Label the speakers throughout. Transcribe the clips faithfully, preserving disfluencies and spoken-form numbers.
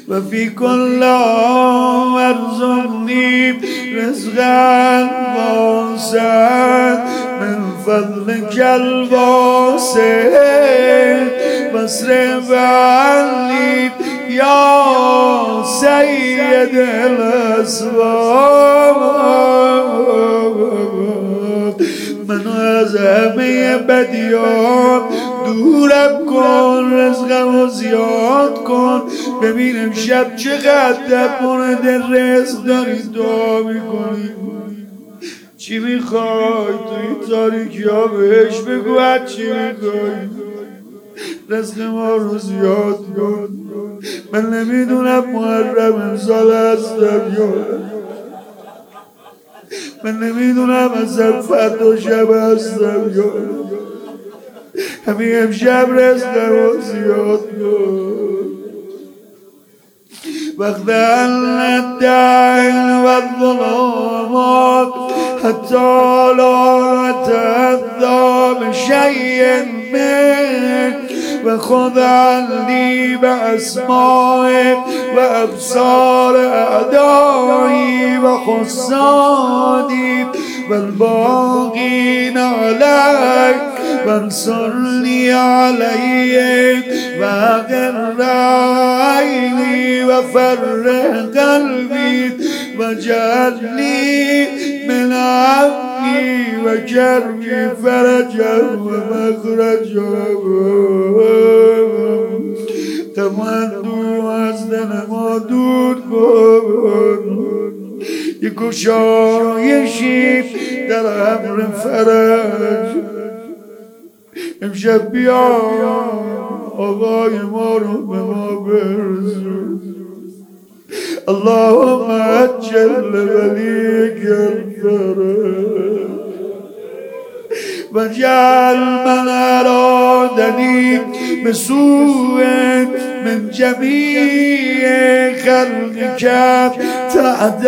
Speaker 1: و فی کل عام ارزقنی رزقا واسعا من فضلک الواسع واصرف عنی یا سید الاسباب. منو از همه بدیان دورم کن، رزقم رو زیاد کن. ببینم شب چقدر در مورد رزق داری دعا میکنی. چی میخوای توی تاریکی ها بهش بگو چی میخوای. رزق ما رو زیاد کن. من نمیدونم محرم امسال هستم یا من نمیدونم اصلا فردا شب هستم یا همین امشب رزقم رو زیاد کن. وقت الدین و الظلامات حتی لا تهدى بشيء منك و خذ عني بأسمائك و ابصار اعدائي و خصاني والباقين عليك وانصرني عليهم واغر عيني وفرح قلبي واجعلني من عمي وكربي فرجا ومخرجا. تمنو از دل ما دور کن، یک گشایشی در امر فرج. امشب بیا آقای ما رو به ما برسون. اللهم عجل ولیک الفرج واجعل من ارادنی بسوء من جمیع خلقك تحت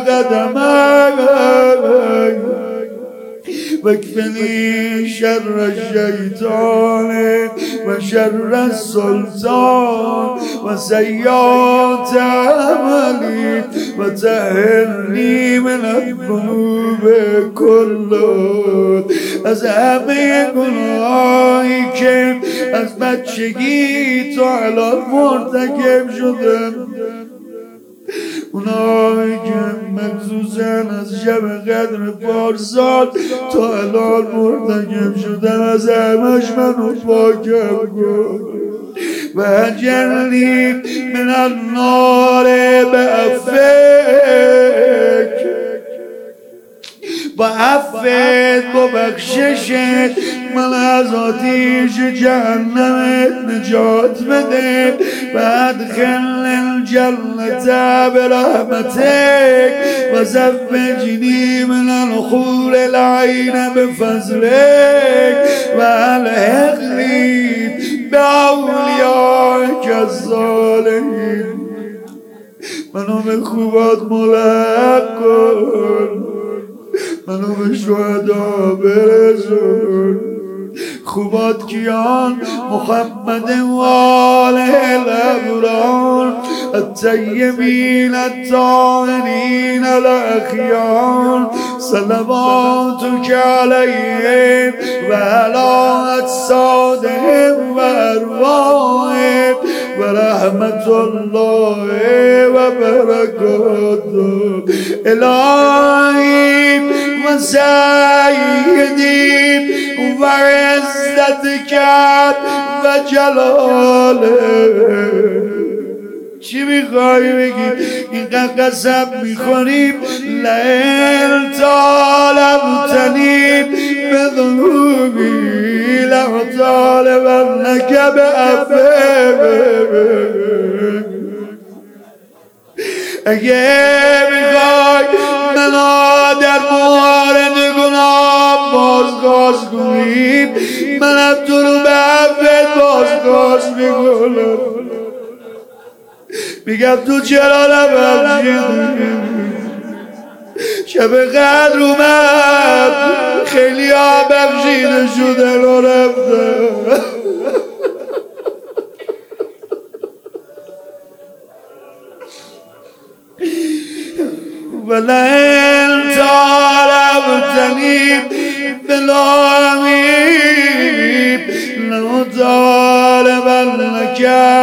Speaker 1: قدمك واكفني شر الشيطان وشر السلطان وسيئات عملي وطهرني من الذنوب كلها. از همه گناهایی که از بچگی تا الان مرتکب شدم، اونایی که مخصوصا از شب قدر پارسال تا الان مرتکب شدم، از همش منو پاکم کن. و اجرنی من النار بعفوک و عفوت با بخششت من از آتیش جهنمت نجات بده. و ادخل الجنة برحمتك و زوجنی من الحور العین بفضلك و الحقنی باولیائک الصالحین. منو به خوبات ملحق کن، منو به شهدا برسون. خوبات کیان؟ محمد و آله الابرار الطیبین الطاهرین الاخیار صلواتک علیهم و علی اجسادهم و ارواحهم و رحمت الله و برکاته. الهی و سیدی و عزتک و جلاله. چی میخوایی بگی؟ اینقدر قسم میخوریم لئن طالبتنی بذنوبی لأطالبنک بعفوک. اگه میخوای منو در مورد گناه بازگاز کنی، منم تو رو به عفوت بازگاز میکنم. میگم تو چرا نبخشیدی؟ شب قدر اومد، خیلی ها بخشیده شدن و رفتن. ولئن طالبتنی بلامی لأطالبنک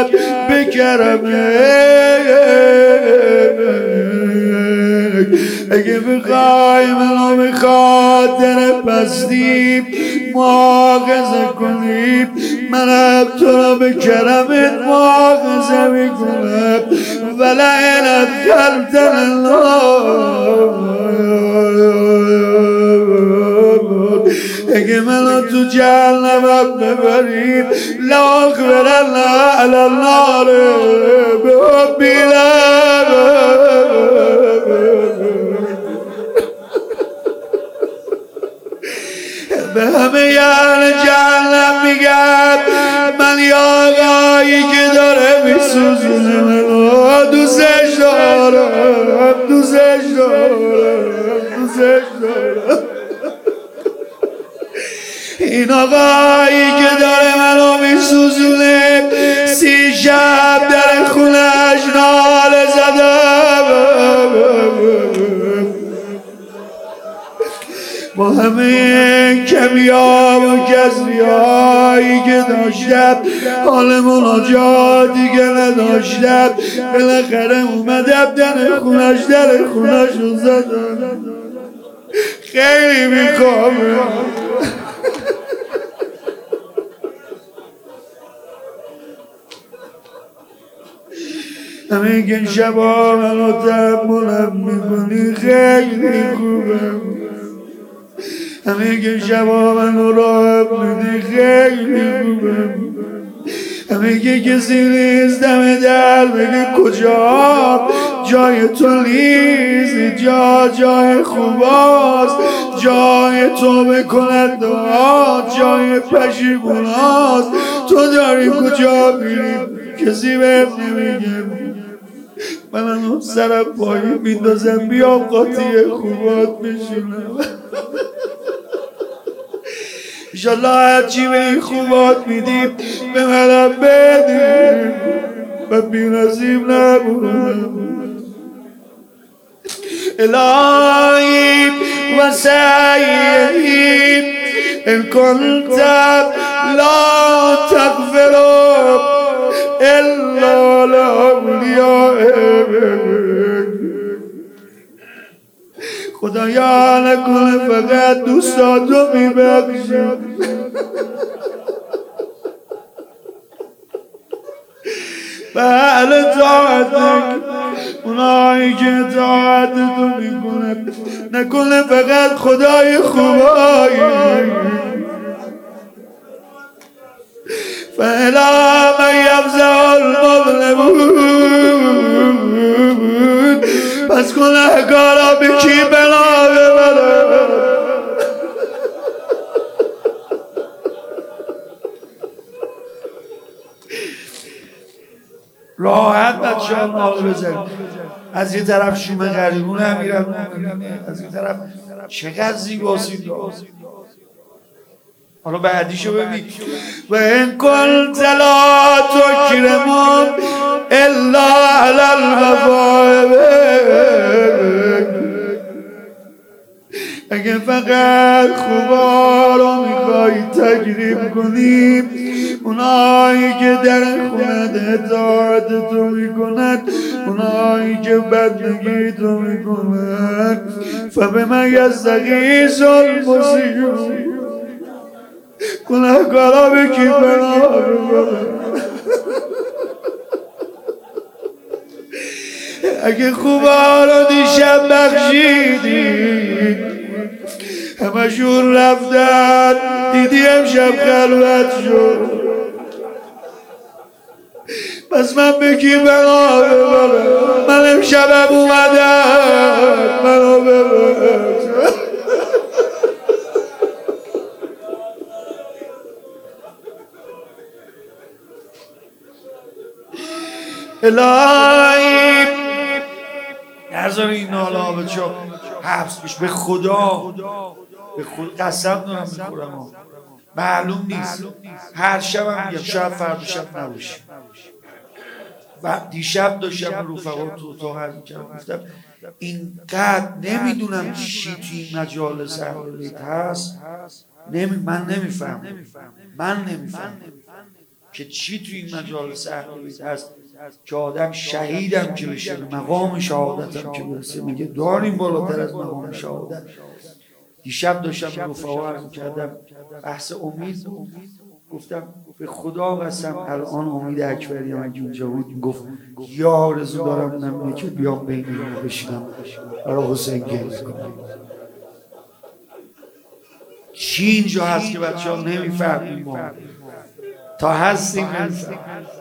Speaker 1: بکرمک. اگه بخوای منو به خاطر پستی مؤاخذه کنی، منم تو رو به کرمت مؤاخذه میکنم. ولئن ادخلتنی النار، اگه منو تو جهنم ببری، لاغفرن علی النار بحبی به همه یعنی جهنم میگم من یا آقایی که داره میسوزونه منو دوستش دارم، دوستش دارم، دوستش دارم. این آقایی که داره منو میسوزونه سی شب در خونش ناله زدم، با همه کمیاب و کسبیایی که داشتم حال مناجات دیگه نداشتم. بالاخره اومدم در خونش در خونش رو زدم. خیلی میخوامم همه که شبا منو تحملم میکنی، خیلی خوبم. همه که شبا منو راحت میدی، خیلی خوبم. همه که کسی نیست دم در بگه کجا جای تو نیست، جا جای خوباست، جای تو بکند دعا، جای پشیموناست. تو داری کجا میری کسی بهم نمیگه. منم سرم پایی میندازم بیام قاطی خوبات میشونم. انشالله هرچی به این خوبات میدیم به منم بدیم و بی نصیب نبودم. الهی و سیدی ان کنت لا تغفر الا لاولیائک، خدایا نکنه فقط دوستاتو میبخشی. بله طاعتک، اونایی که طاعتتو میکنه، نکنه فقط خدای خوبایی. فالا من یفزع المظلمون، پس گناهکارا به کی بنا ببره؟ راحت بچه ها ناغ بزن. از یه طرف شوم غریبون هم میرم، از یه طرف چقدر زیباسی داشت. حالا بعدیشو ببین. و این کن لا تکرمون الا علی الوفاء، اگه فقط خوبا رو میخوای تکریم کنی، اونایی که در خونت اطاعت تو میکنند، اونایی که بدنگی تو میکنند، فبما یستغیث المسیء، گناهکارا به کی پناه ببرن؟ اگه خوبا رو دیشب بخشیدی، همشون رفتن، دیدی امشب خلوت شد، پس من به کی پناه ببرم؟ من امشبم اومدم، منو ببرم. الهی نذار این ناله ها به چا حبس بشه. به خدا به خدا قسم دارم میخورم، معلوم نیست، هر شب هم میگم شاید فردا شب نباشه. و دیشب داشتم رفقا تو اتاق عرض می‌کردم، گفتم اینقدر نمیدونم چی توی این مجالس اهل بیت هست، نمی من نمیفهمم من نمیفهمم که چی توی این مجالس اهل بیت هست که آدم شهیدم که بشه، مقام شهادتم که برسه، میگه داریم بالاتر از مقام شهادت. دیشب داشتم رفقا عرض می‌کردم بحث امید، گفتم به خدا قسم الان امید اکبری هم اگه اونجا بود گفت یا آرزو دارم نمیده که بیام بین اینا بشینم برای حسین گریه کنم. چی اینجا هست که بچه ها نمیفهمیم، ما تا هستیم نمیفهمیم.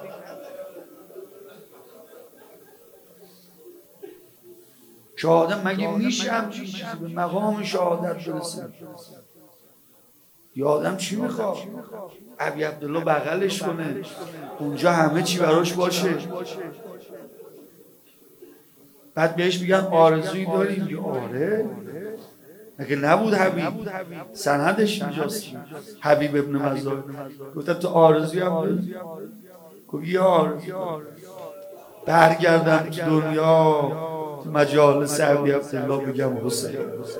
Speaker 1: که آدم مگه میشه همچین چیزی به مقام شهادت برسه؟ یا آدم چی میخواد؟ ابی عبدالله بغلش کنه، اونجا همه چی براش باشه، بعد بهش میگن آرزویی داریم؟ یا آره مگه نبود حبیب؟ سندش اینجاست، حبیب ابن مزار. گفتم تو آرزویی هم داری؟ گفت یا آرزویی. برگردم تو دنیا مجالس ابی عبدالله بگم حسین.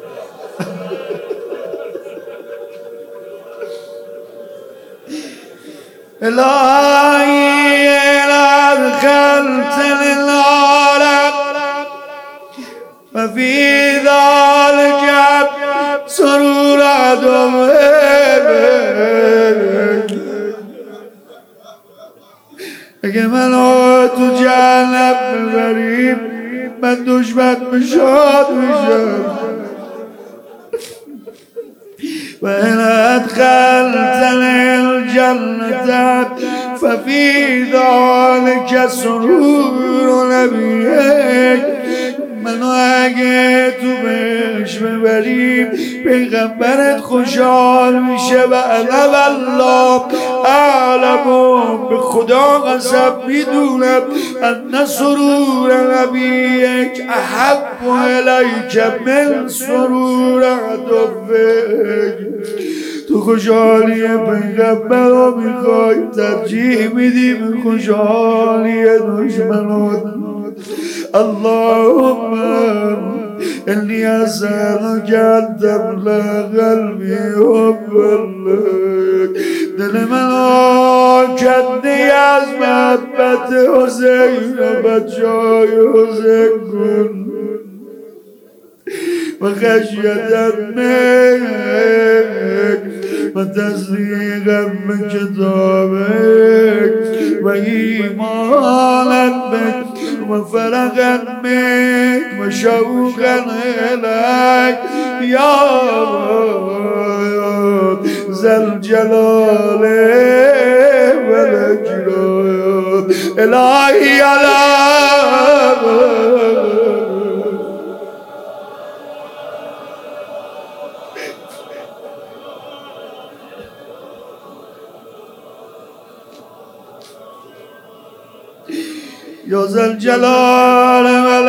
Speaker 1: الهی ادخلتنی النار وفی ذلک سرور عدوک. اگه منو تو جهنم ببری من دشمن بشاد میشم، و ان ادخلتنی الجنة ففی ذلک سرور نبیک. منو اگه تو بهش ببری پیغمبرت خوشحال میشه، و انا والله اعلم، به خدا قسم میدونم، ان سرور نبیک احب الیک من سرور عدوک. تو خوشحالی پیغمبر رو میخوای، ترجیح میدی به خوشحالی دشمنات. اللهم انی اسألک ان تملأ قلبی حبا لک. دل من کندی از محبت حسین و بچه‌های حسین کن، و خشیتت منک و تصدیقم به کتابک و ایمانت بک و فرقت بک و شوقت الیک یا ذوالجلال والاکرام. الهی علام یا ذوالجلال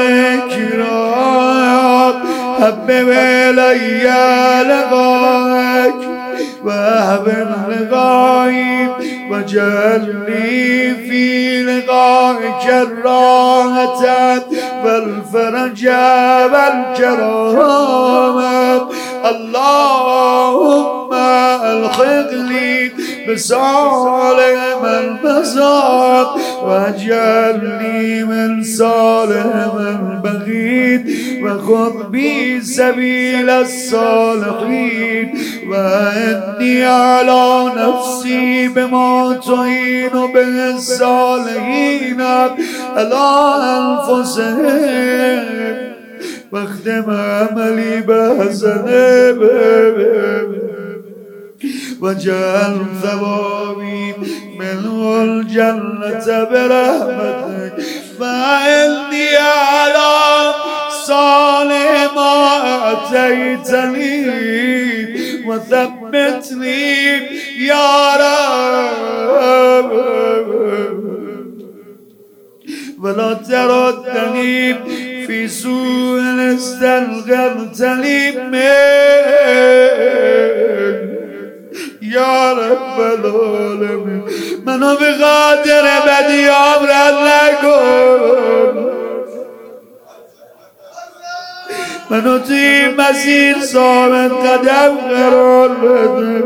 Speaker 1: والاکرام حبب الی لقاک و احبب لقایی و جعلنی فی لقائک الراحة والفرج والکرامة. اللهم الحقني بصالح من مضى واجعلني من صالح من بقيت، وخذ بي سبيل الصالحين، وإني على نفسي بما تعين به الصالحين على أنفسهم، واختم عملي بحسنه وجعل ثوابي منه الجنة برحمتك، فإني على صالح ما أتيتني وثبتني يا رب، ولا تردني في سوء استنقذتني منه یا رب العالمین. منو به خاطر بدیام رد نکن، منو توی این مسیر ثابت قدم قرار بده.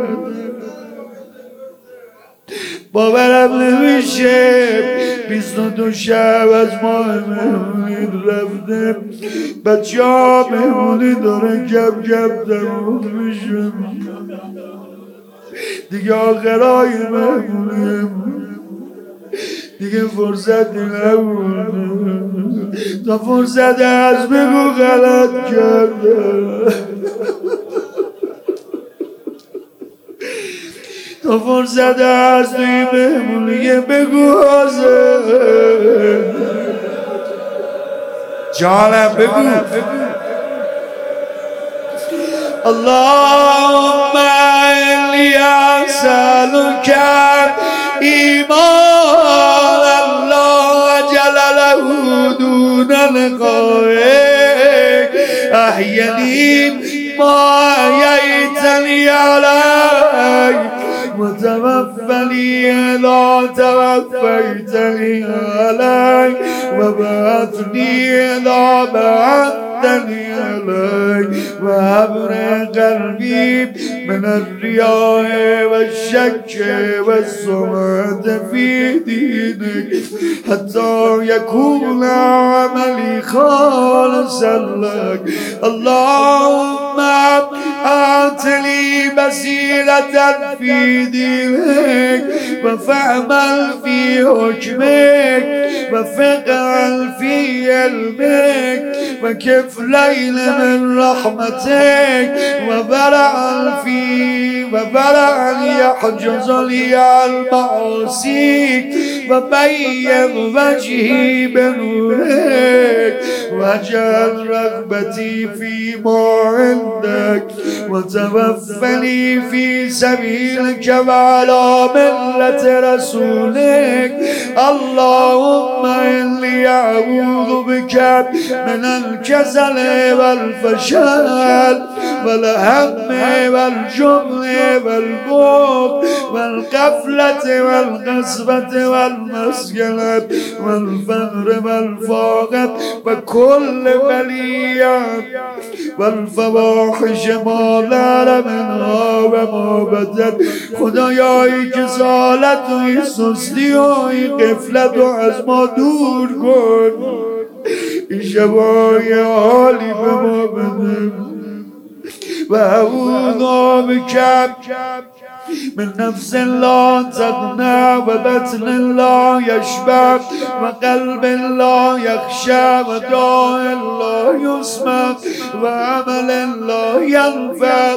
Speaker 1: باورم نمیشه بیست و دو شب از ماه مهمونی رفته، بچه ها مهمونی داره کم کم تموم میشه دیگه، آخرای مهمونی دیگه فرصتی نبود. تا فرصت از بگو غلط کرده، تا فرصت از توی مهمونی بگو حاضر. جانم بگو اللهم انی اسألک ایمان الله جلاله دون لقائک، احیینی ما احییتنی علیک، وتوفني إذا توفيتني عليك، وبعثني إذا بعثتني عليك، وأبرئ قلبي من الرياء والشك والسمعة في دينك، حتى يكون عملي خالصا لك. اللهم أعطني بصيرة في دينك، وفهما في حكمك، وفقها في علمك، وكفلين من رحمتك، وبرعا في وبرعا يحجز لي عن معاصيك، وبيض وجهي بنورك، واجعل رغبتي فيما عندك، وتوفني في سبيلك وعلى ملة رسولك. اللهم إني أعوذ بك من الكسل والفشل والهم والجبن والبخل والغفلة والغصبة والمسكنة والفقر والفاقة وكل بلية والفواحش ما ظهر منها و ما بطن. خدایا این کسالت و این سستی و این غفلت رو از ما دور کن، این شبای حالی به ما بده. و اعوذ بک من نفس لا تغنى، وبطن لا يشبع، وقلب لا يخشى، ودعاء لا يسمع، وعمل لا ينفع.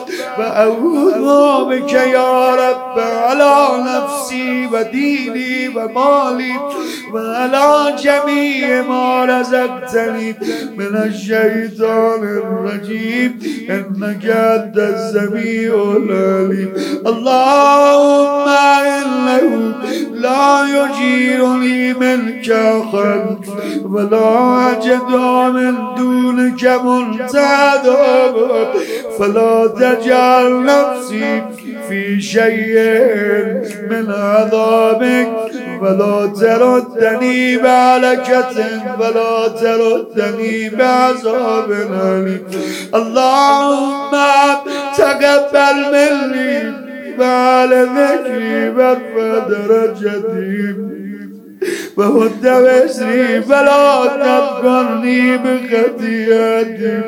Speaker 1: وأعوذ بك يا رب على نفسي وديني ومالي وعلى جميع ما رزقتني من الشيطان الرجيم، إنك أنت السميع العليم. اللهم إنه لا يجيرني منك أحد، ولا أجد من دونك ملتحدا، فلا تجعل نفسي في شيء من عذابك، ولا تردني بهلكة، ولا تردني بعذاب أليم. اللهم تقبل مني وعلى ذكري وارفع درجتي وهد وزري، فلا تذكرني بخطيئتي،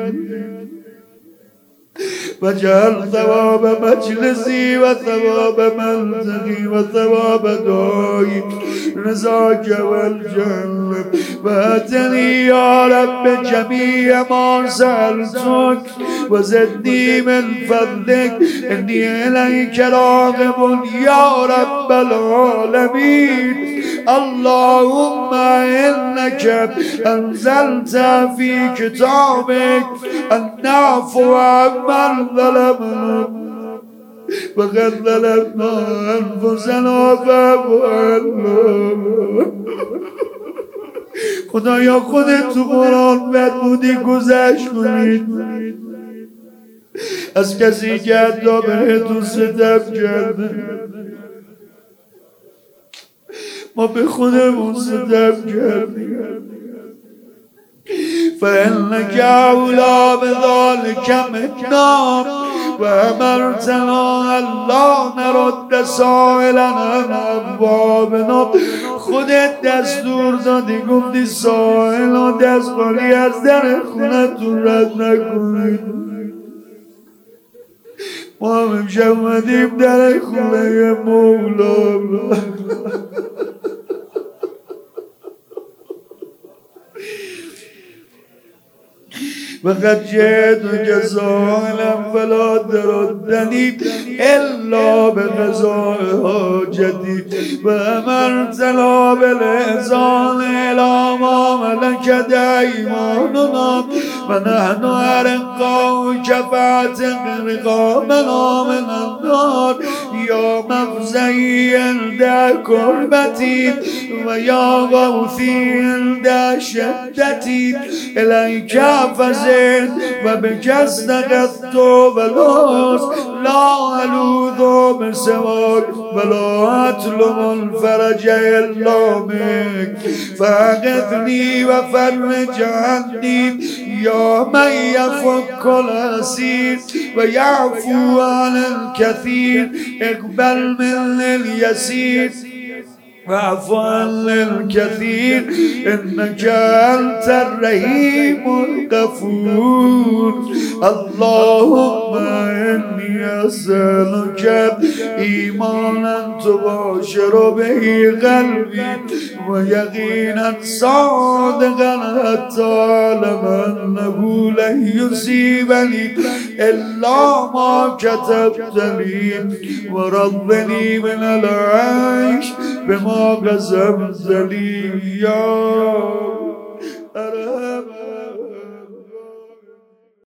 Speaker 1: واجعل ثواب مجلسي وثواب منزلي وثواب دعائي رضاك والجنة. واتني يا رب جميع ما سألتك، وزدني من فضلك، إني إليك راغب يا رب العالمين. اللهم إنك أنزلت في كتابك أن نعفو عمن ظلمنا، وقد ظلمنا أنفسنا فاعف عنا. خدایا خودت تو قرآن بد بودی گذشت کنید از کسی که حتی بهتون ستم کرده. ما به خودمون ستم کردیم، فإنك أولى بذلك منا وأمرتنا ألا نرد سائلنا عن أبوابنا. خودت دستور دادی گفتی سائلان دست خالی از در خونتون رد نکنید. ما هم امشب اومدیم در خونه مولا. وقد جئتك سائلا فلا تردني إلا بقضاء حاجتي وأمرتنا بالإحسان إلى ما ملكت أيماننا ونحن أرقاؤك فاعتق رقابنا من النار يا مفزعي عند كربتي ويا غوثي عند شدتي إليك فزعت وبك استغثت ولا لا ألوذ بسواك ولا أطلب الفرج إلا منك فأغثني وفرج عني يا من يفك الأسير ويعفو عن الكثير اقبل من اليسير واعف عن الكثير إنك أنت الرحيم الغفور. اللهم إني أسألك إيمانا تباشر به قلبي ويقينا صادقا حتى أعلم أنه لن يصيبني إلا ما كتبت لي ورضني من العيش بما قسمت لي يا